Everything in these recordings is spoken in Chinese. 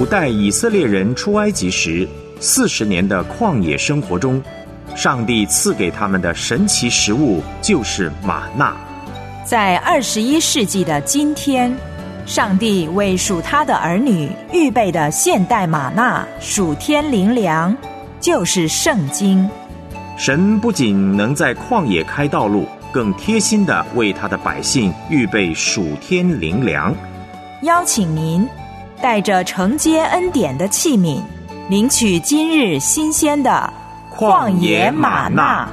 古代以色列人出埃及时40年的旷野生活中，上帝赐给他们的神奇食物就是玛纳。 在21世纪的今天，上帝为属他的儿女预备的现代玛纳属天灵粮，就是圣经。 神不仅能在旷野开道路，更贴心地为他的百姓预备属天灵粮。 邀请您带着承接恩典的器皿，领取今日新鲜的旷野玛纳。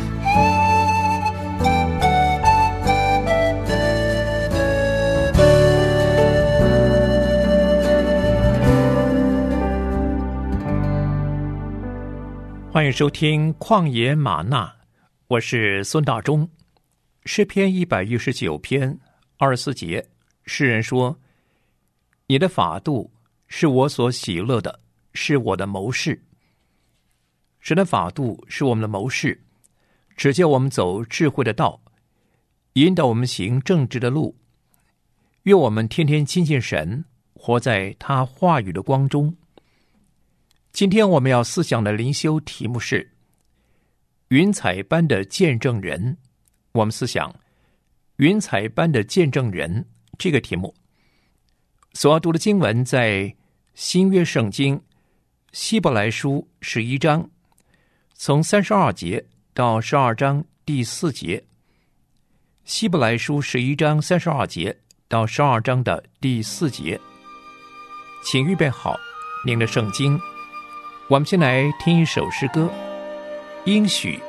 欢迎收听旷野玛纳，我是孙大中。诗篇119篇24节，诗人说：你的法度是我所喜乐的，是我的谋士。神的法度是我们的谋士，指教我们走智慧的道，引导我们行正直的路。愿我们天天亲近神，活在他话语的光中。今天我们要思想的灵修题目是云彩般的见证人。我们思想云彩般的见证人这个题目。所要读的经文在新约圣经希伯来书11章，从32节到12章第4节。希伯来书11章32节到12章的第4节。请预备好您的圣经，我们先来听一首诗歌，应许。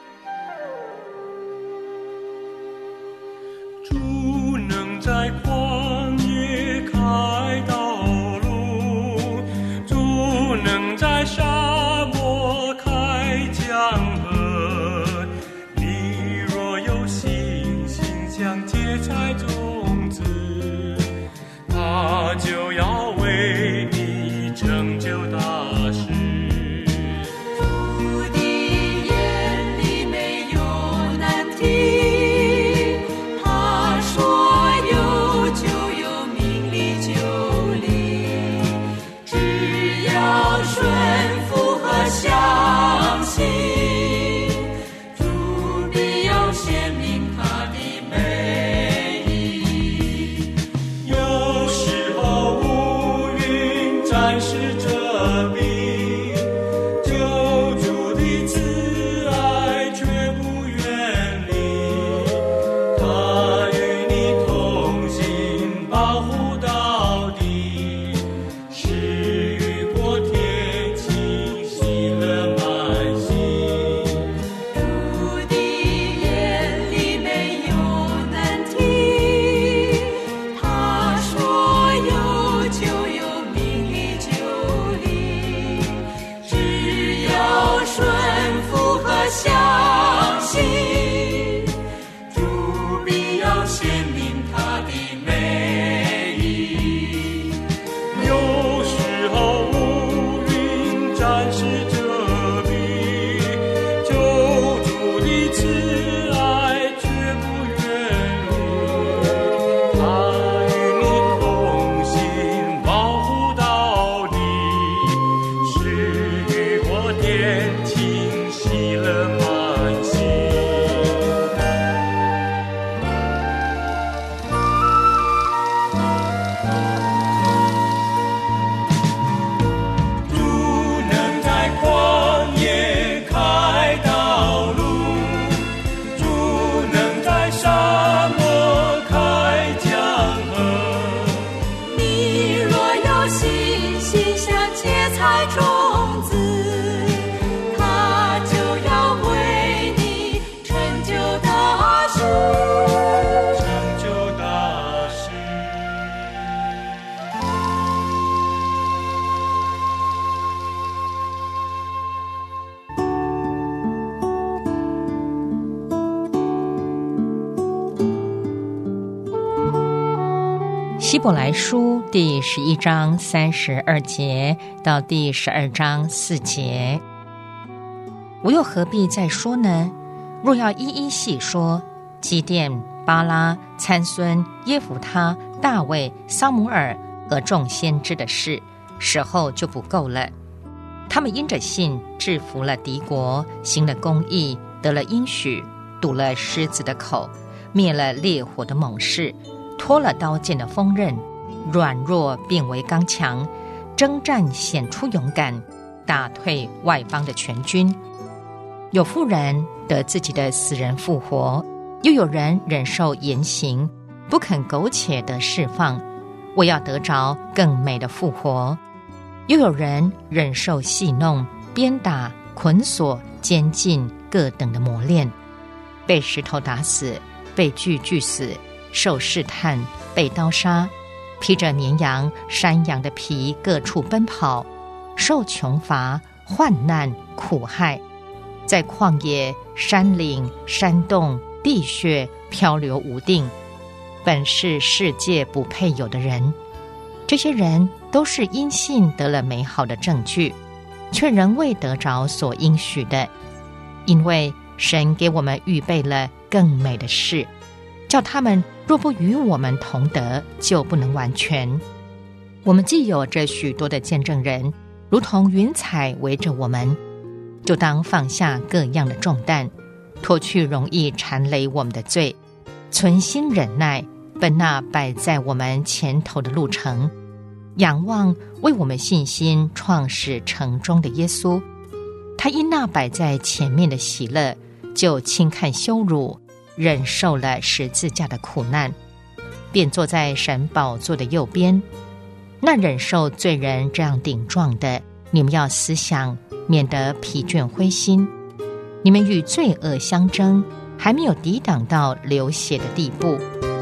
主能在旷野开道路，主能在沙漠开江河。你若有信心像芥菜种子，他就要为你成就大事。 希伯来书第11章32节到第12章4节。我又何必再说呢？若要一一细说，基甸、巴拉、参孙、耶弗他、大卫、撒母耳和众先知的事， 时候就不够了。他们因着信制服了敌国，行了公义，得了应许，堵了狮子的口，灭了烈火的猛士，脱了刀剑的锋刃，软弱变为刚强，征战显出勇敢，打退外邦的全军。有妇人得自己的死人复活，又有人忍受严刑，不肯苟且的释放，为要得着更美的复活。又有人忍受戏弄、鞭打、捆锁、监禁各等的磨练，被石头打死，被锯死，受试探，被刀杀，披着绵羊、山羊的皮各处奔跑，受穷乏、患难、苦害，在旷野、山岭、山洞、地穴漂流无定，本是世界不配有的人。这些人都是因信得了美好的证据，却仍未得着所应许的，因为神给我们预备了更美的事，叫他们若不与我们同得，就不能完全。我们既有这许多的见证人，如同云彩围着我们，就当放下各样的重担，脱去容易缠累我们的罪，存心忍耐，奔那摆在我们前头的路程，仰望为我们信心创始成终的耶稣。他因那摆在前面的喜乐，就轻看羞辱，忍受了十字架的苦难，便坐在神宝座的右边。那忍受罪人这样顶撞的，你们要思想，免得疲倦灰心。你们与罪恶相争，还没有抵挡到流血的地步。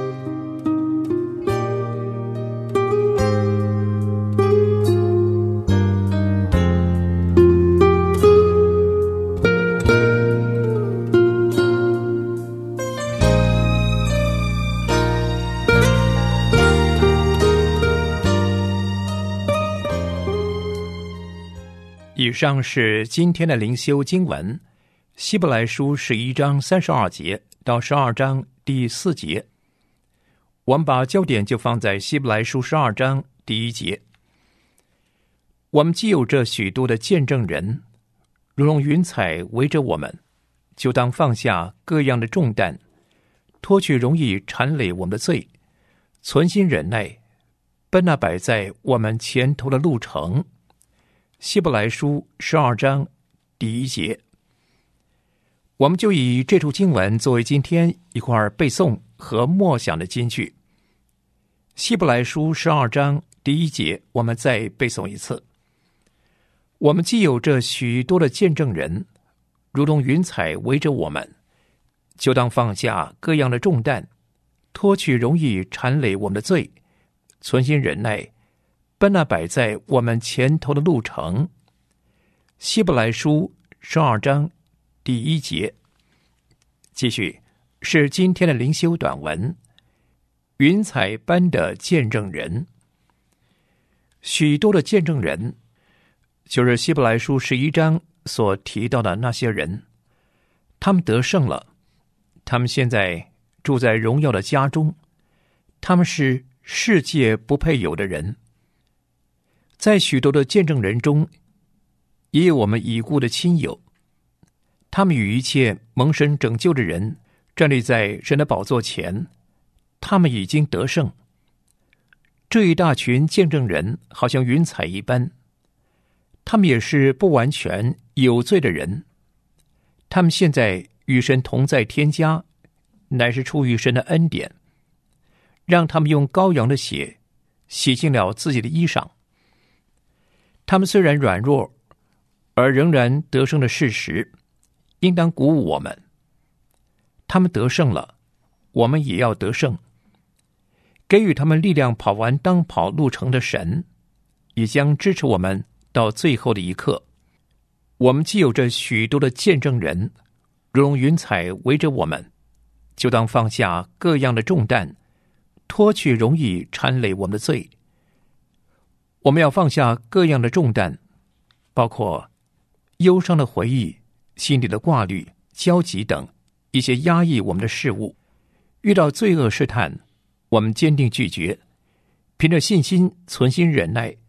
以上是今天的灵修经文，希伯来书11章32节到12章第4节。我们把焦点就放在希伯来书12章第1节。我们既有这许多的见证人，如同云彩围着我们，就当放下各样的重担，脱去容易缠累我们的罪，存心忍耐，奔那摆在我们前头的路程。希伯来书12章第1节。我们就以这处经文作为今天一块背诵和默想的金句。希伯来书12章第1节，我们再背诵一次。我们既有这许多的见证人，如同云彩围着我们，就当放下各样的重担，脱去容易缠累我们的罪，存心忍耐，奔那摆在我们前头的路程。希伯来书12章第1节。继续是今天的灵修短文，云彩般的见证人。许多的见证人，就是希伯来书11章所提到的那些人，他们得胜了，他们现在住在荣耀的家中，他们是世界不配有的人。在许多的见证人中，也有我们已故的亲友，他们与一切蒙神拯救的人站立在神的宝座前，他们已经得胜。这一大群见证人好像云彩一般，他们也是不完全有罪的人，他们现在与神同在天家，乃是出于神的恩典，让他们用羔羊的血洗净了自己的衣裳。他们虽然软弱，而仍然得胜的事实，应当鼓舞我们。他们得胜了，我们也要得胜。给予他们力量跑完当跑路程的神，也将支持我们到最后的一刻。我们既有着许多的见证人，如同云彩围着我们，就当放下各样的重担，脱去容易缠累我们的罪。我们要放下各样的重担，包括忧伤的回忆、心里的挂虑、焦急等一些压抑我们的事物。遇到罪恶试探，我们坚定拒绝，凭着信心存心忍耐，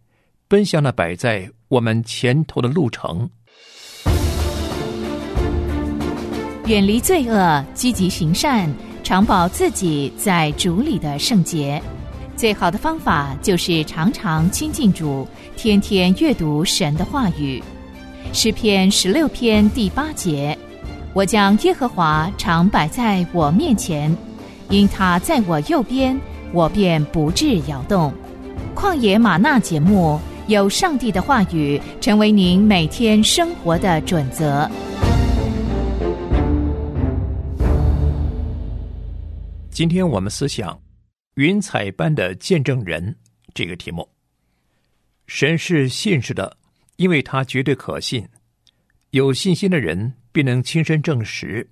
奔向那摆在我们前头的路程。 远离罪恶，积极行善，常保自己在主里的圣洁。最好的方法就是常常亲近主，天天阅读神的话语。诗篇16篇第8节，我将耶和华常摆在我面前，因他在我右边，我便不致摇动。旷野吗哪节目，有上帝的话语成为您每天生活的准则。 今天我们思想云彩般的见证人这个题目。神是信实的，因为他绝对可信，有信心的人必能亲身证实。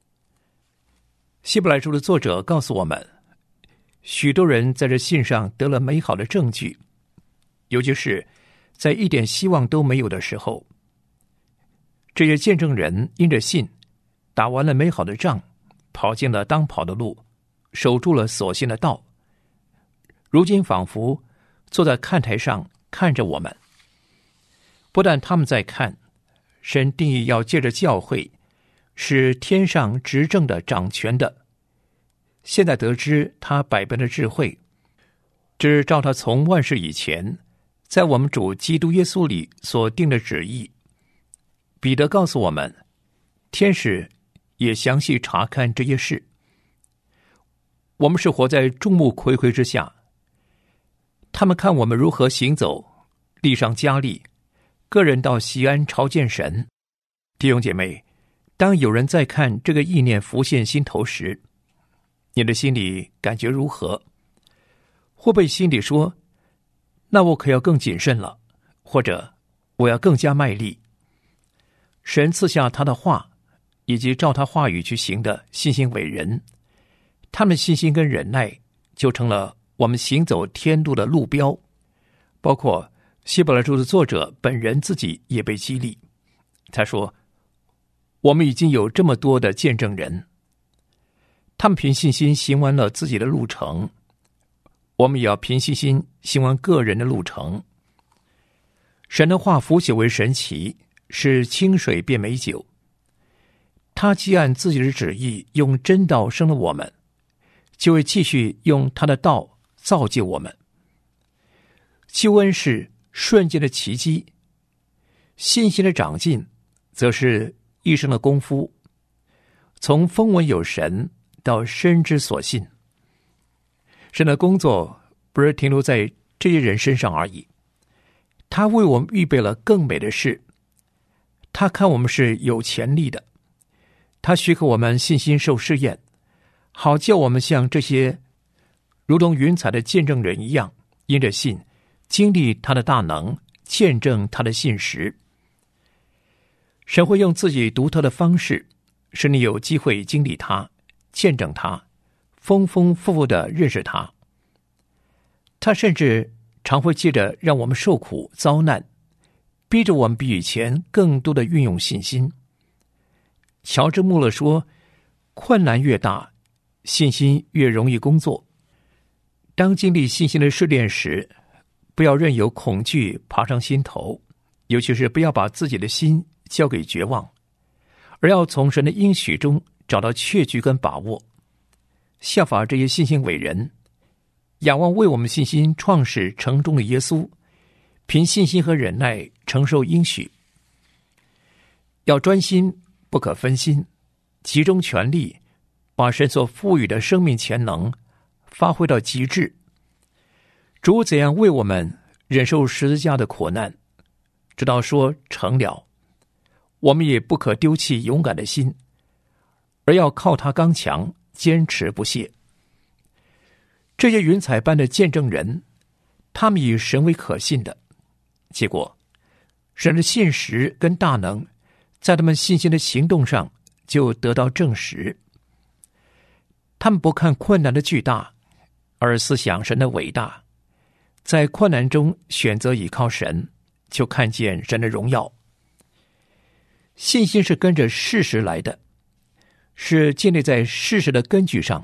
希伯来书的作者告诉我们，许多人在这信上得了美好的证据，尤其是在一点希望都没有的时候，这些见证人因着信打完了美好的仗，跑进了当跑的路，守住了所信的道，如今仿佛坐在看台上看着我们。不但他们在看，神定义要借着教会使天上执政的掌权的，现在得知他百般的智慧，只照他从万事以前在我们主基督耶稣里所定的旨意。彼得告诉我们，天使也详细查看这些事。我们是活在众目睽睽之下，他们看我们如何行走，力上加力，个人到西安朝见神。弟兄姐妹，当有人在看这个意念浮现心头时，你的心里感觉如何？会被心里说，那我可要更谨慎了，或者我要更加卖力。神赐下他的话，以及照他话语去行的信心伟人，他们的信心跟忍耐就成了我们行走天路的路标。包括希伯来书的作者本人自己也被激励。他说，我们已经有这么多的见证人，他们凭信心行完了自己的路程，我们也要凭信心行完个人的路程。神的话腐朽为神奇，使清水变美酒。他既按自己的旨意用真道生了我们，就会继续用他的道造就我们。救恩是瞬间的奇迹，信心的长进则是一生的功夫，从风闻有神到深知所信。神的工作不是停留在这些人身上而已，他为我们预备了更美的事。他看我们是有潜力的，他许可我们信心受试验，好叫我们像这些如同云彩的见证人一样，因着信经历他的大能，见证他的信实。神会用自己独特的方式，使你有机会经历他，见证他，丰丰富富地认识他。他甚至常会借着让我们受苦遭难，逼着我们比以前更多的运用信心。乔治·穆勒说，困难越大，信心越容易工作。当经历信心的试炼时，不要任由恐惧爬上心头，尤其是不要把自己的心交给绝望，而要从神的应许中找到确据跟把握。效法这些信心伟人，仰望为我们信心创始成终的耶稣，凭信心和忍耐承受应许。要专心，不可分心，集中全力，把神所赋予的生命潜能发挥到极致。主怎样为我们忍受十字架的苦难，直到说成了，我们也不可丢弃勇敢的心，而要靠他刚强，坚持不懈。这些云彩般的见证人，他们以神为可信的，结果神的信实跟大能在他们信心的行动上就得到证实。他们不看困难的巨大，而思想神的伟大，在困难中选择倚靠神，就看见神的荣耀。信心是跟着事实来的，是建立在事实的根据上。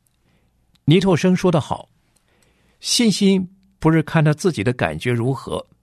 尼托生说得好，信心不是看他自己的感觉如何，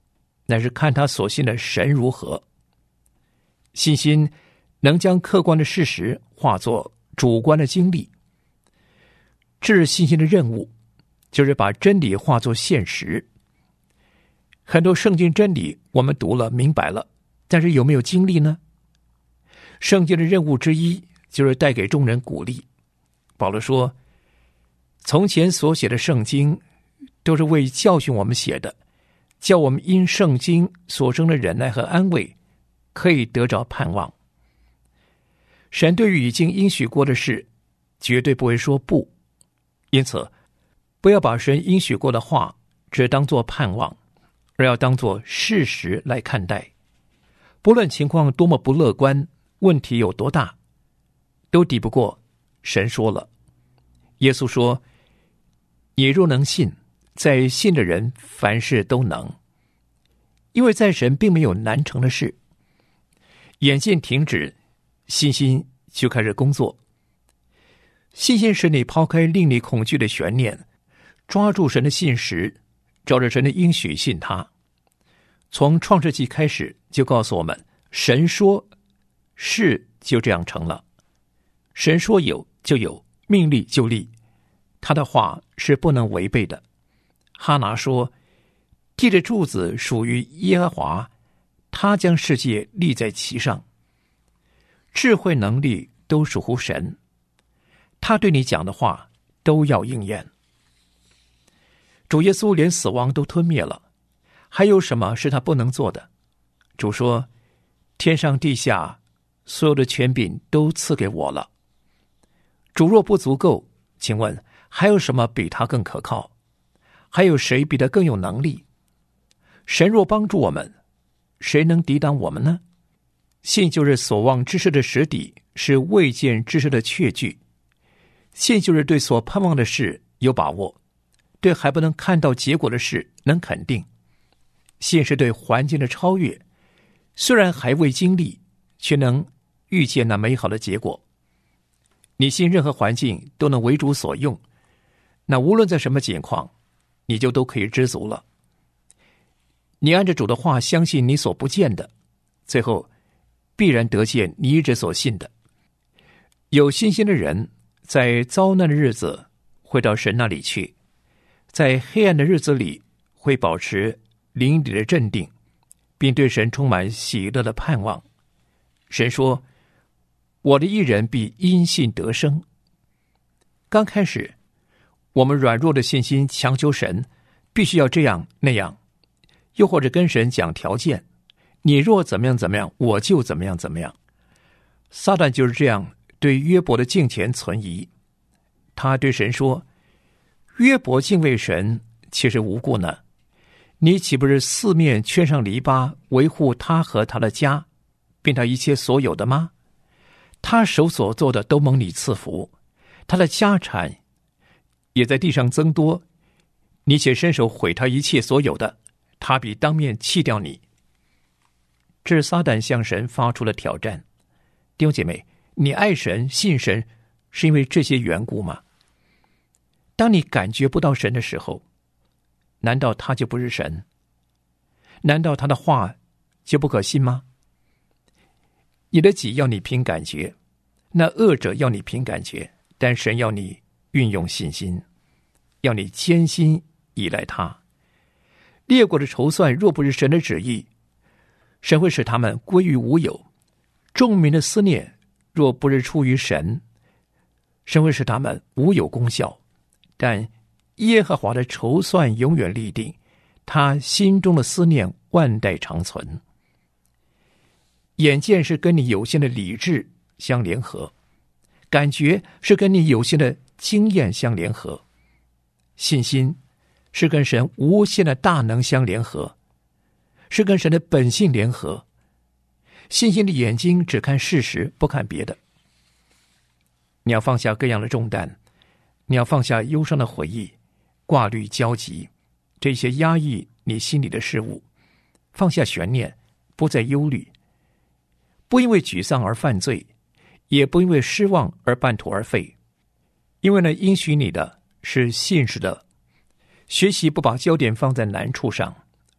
乃是看他所信的神如何。信心能将客观的事实化作主观的经历。这是信心的任务，就是把真理化作现实。很多圣经真理我们读了明白了，但是有没有经历呢？圣经的任务之一就是带给众人鼓励。保罗说，从前所写的圣经都是为教训我们写的，叫我们因圣经所生的忍耐和安慰可以得着盼望。神对于已经应许过的事绝对不会说不，因此不要把神应许过的话只当作盼望，而要当作事实来看待。不论情况多么不乐观，问题有多大，都抵不过神说了。耶稣说，你若能信，在信的人凡事都能。因为在神并没有难成的事。眼见停止，信心就开始工作。信心使你抛开令你恐惧的悬念，抓住神的信实，照着神的应许信他。从创世纪开始就告诉我们，神说是就这样成了，神说有就有，命立就立，他的话是不能违背的。哈拿说，地的柱子属于耶和华，他将世界立在其上。智慧能力都属乎神，他对你讲的话都要应验。主耶稣连死亡都吞灭了，还有什么是他不能做的？主说，天上地下所有的权柄都赐给我了。主若不足够，请问还有什么比他更可靠？还有谁比他更有能力？神若帮助我们，谁能抵挡我们呢？信就是所望之事的实底，是未见之事的确据。信就是对所盼望的事有把握，对还不能看到结果的事能肯定。信是对环境的超越，虽然还未经历，却能预见那美好的结果。你信任何环境都能为主所用，那无论在什么境况，你就都可以知足了。你按着主的话相信你所不见的，最后必然得见你一直所信的。有信心的人在遭难的日子会到神那里去，在黑暗的日子里会保持灵里的镇定，并对神充满喜乐的盼望。神说，我的义人必因信得生。刚开始我们软弱的信心强求神必须要这样那样，又或者跟神讲条件，你若怎么样怎么样，我就怎么样怎么样。撒旦就是这样对约伯的敬虔存疑。他对神说，约伯敬畏神，其实无故呢？你岂不是四面圈上篱笆，维护他和他的家，并他一切所有的吗？他手所做的都蒙你赐福，他的家产也在地上增多，你且伸手毁他一切所有的，他必当面弃掉你。这是撒旦向神发出的挑战。弟兄姐妹，你爱神信神是因为这些缘故吗？当你感觉不到神的时候，难道他就不是神？难道他的话就不可信吗？你的己要你凭感觉，那恶者要你凭感觉，但神要你运用信心，要你坚心依赖他。列国的筹算若不是神的旨意，神会使他们归于无有；众民的思念若不是出于神，神会使他们无有功效。但耶和华的筹算永远立定，他心中的思念万代长存。眼见是跟你有限的理智相联合，感觉是跟你有限的经验相联合，信心是跟神无限的大能相联合，是跟神的本性联合。信心的眼睛只看事实，不看别的。你要放下各样的重担，你要放下忧伤的回忆，挂虑焦急，这些压抑你心里的事物，放下悬念，不再忧虑，不因为沮丧而犯罪，也不因为失望而半途而废。因为呢，应许你的是信实的。学习不把焦点放在难处上，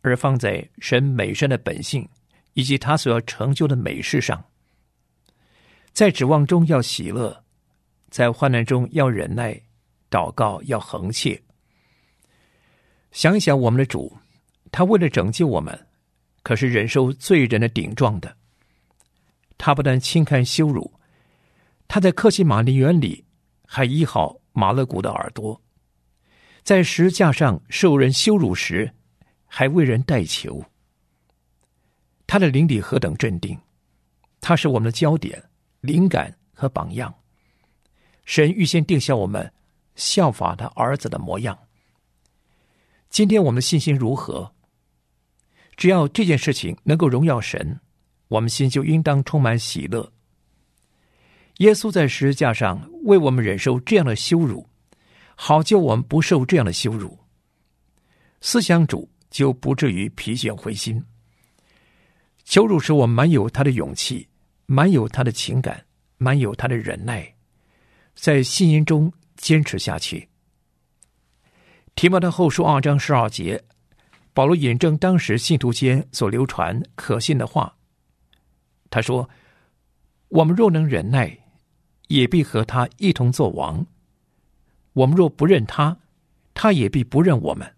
而放在神美善的本性以及他所要成就的美事上。在指望中要喜乐，在患难中要忍耐，祷告要恒切。想一想我们的主，他为了拯救我们，可是忍受罪人的顶撞的。他不但轻看羞辱，他在客西马尼园里还医好马勒古的耳朵，在十字架上受人羞辱时还为人代求。他的灵里何等镇定，他是我们的焦点、灵感和榜样。神预先定下我们效法他儿子的模样。今天我们的信心如何？只要这件事情能够荣耀神，我们心就应当充满喜乐。耶稣在十字架上为我们忍受这样的羞辱，好叫我们不受这样的羞辱。思想主，就不至于疲倦灰心。羞辱使我们满有他的勇气，满有他的情感，满有他的忍耐，在信心中坚持下去。提摩太后书2章12节，保罗引证当时信徒间所流传可信的话，他说：我们若能忍耐，也必和他一同作王；我们若不认他，他也必不认我们。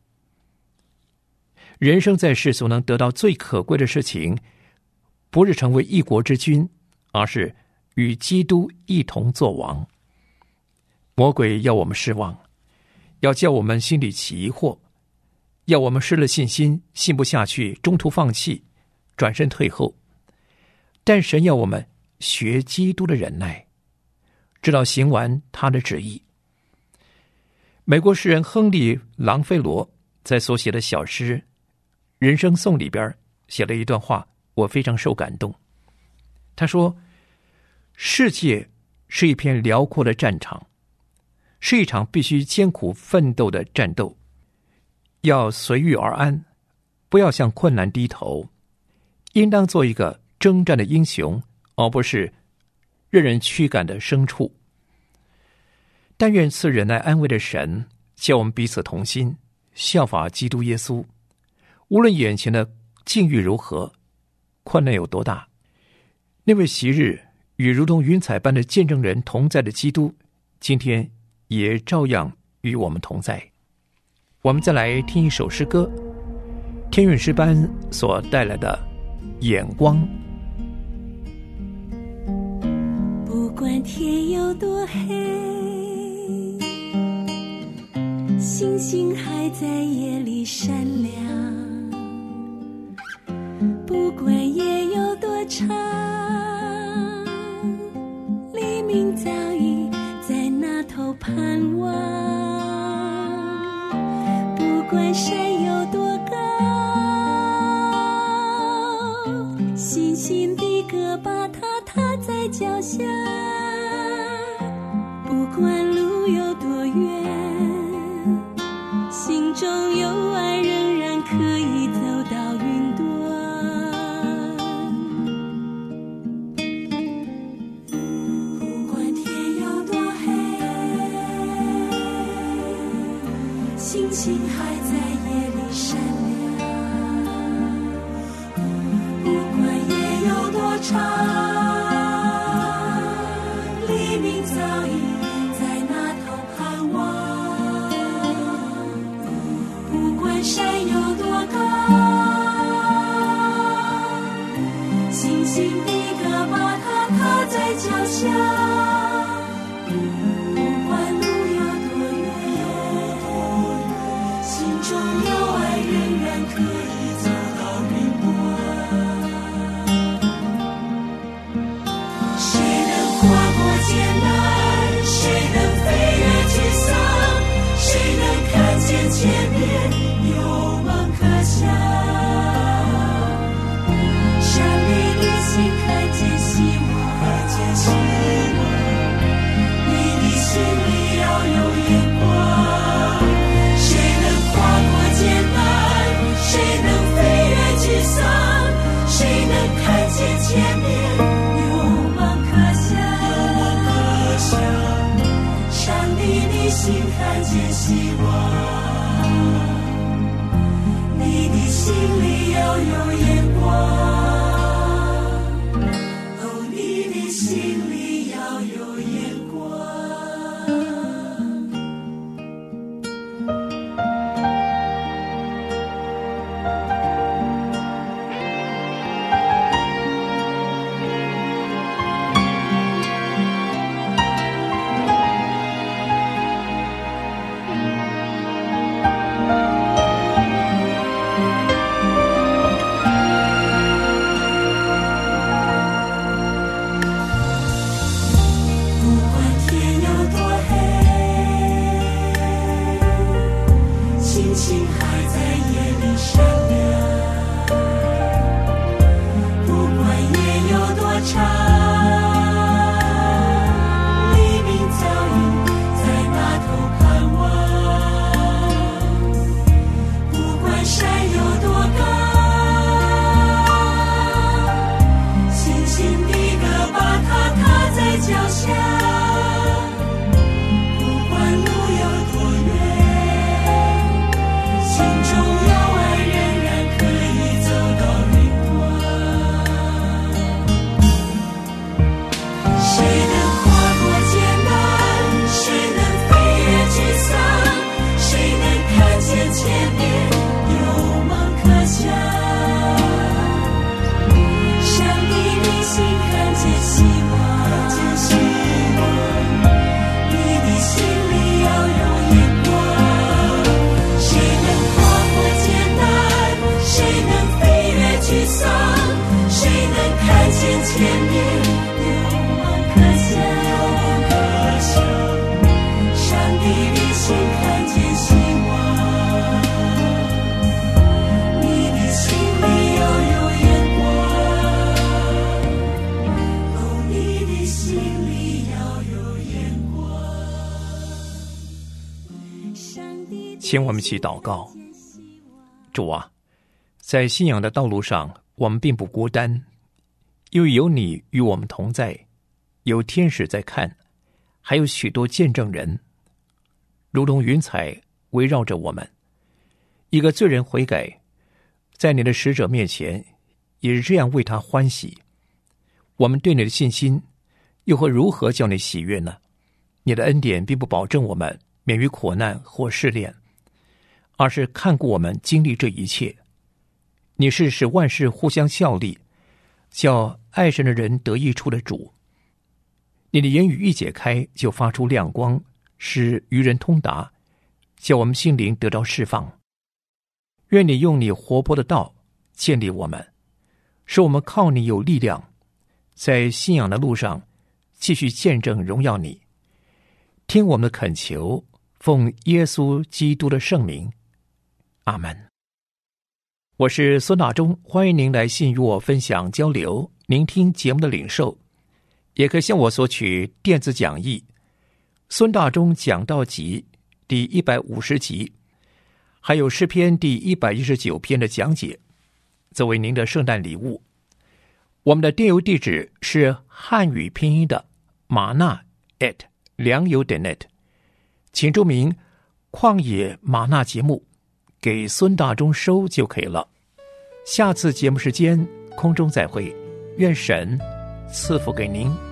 人生在世所能得到最可贵的事情，不是成为一国之君，而是与基督一同作王。魔鬼要我们失望，要叫我们心里起疑惑，要我们失了信心，信不下去，中途放弃，转身退后。但神要我们学基督的忍耐，直到行完他的旨意。美国诗人亨利·朗菲罗在所写的小诗《人生颂》里边写了一段话，我非常受感动。他说：世界是一片辽阔的战场，是一场必须艰苦奋斗的战斗，要随遇而安，不要向困难低头，应当做一个征战的英雄，而不是任人驱赶的牲畜。但愿赐忍耐安慰的神，叫我们彼此同心，效法基督耶稣。无论眼前的境遇如何，困难有多大，那位昔日与如同云彩般的见证人同在的基督，今天也照样与我们同在。我们再来听一首诗歌，天韵诗班所带来的眼光。 不管天有多黑，星星还在夜里闪亮，不管夜有多长，黎明早已在那头盼望。不管山有多高，星星的歌把它踏在脚下。不管路有多远，心中有爱仍然可以走到云端。不管天有多黑，星星还在夜里闪亮。不管夜有多长，黎明早已在那头盼望。不管山有多高，星星的歌把它踏在脚下。不管路有多远，心中有爱仍然可以走到云端。谁能跨过艰难？谁能飞越沮丧？谁能看见前面有梦可想？山里的心看见希望，你的心里要有眼光。谁能跨过艰难？谁能飞越沮丧？谁能看见前面有梦可想？上帝的心看见希望，你的心心里要有眼光，哦，你的心里要有眼光。 请我们一起祷告。主啊，在信仰的道路上，我们并不孤单，因为有你与我们同在，有天使在看，还有许多见证人，如同云彩围绕着我们。一个罪人悔改，在你的使者面前，也是这样为他欢喜。我们对你的信心，又会如何叫你喜悦呢？你的恩典并不保证我们免于苦难或试炼，而是看顾我们经历这一切。你是使万事互相效力，叫爱神的人得益处的主。你的言语一解开，就发出亮光，使愚人通达，叫我们心灵得到释放。愿你用你活泼的道建立我们，使我们靠你有力量，在信仰的路上继续见证荣耀你。听我们的恳求，奉耶稣基督的圣名，阿们。我是孙大中，欢迎您来信与我分享交流。您听节目的领受，也可以向我索取电子讲义《孙大中讲道集》第150集，还有诗篇第119篇的讲解，作为您的圣诞礼物。我们的电邮地址是汉语拼音的玛纳@良友.net， 请注明旷野玛纳节目，给孙大中收就可以了。下次节目时间空中再会，愿神赐福给您。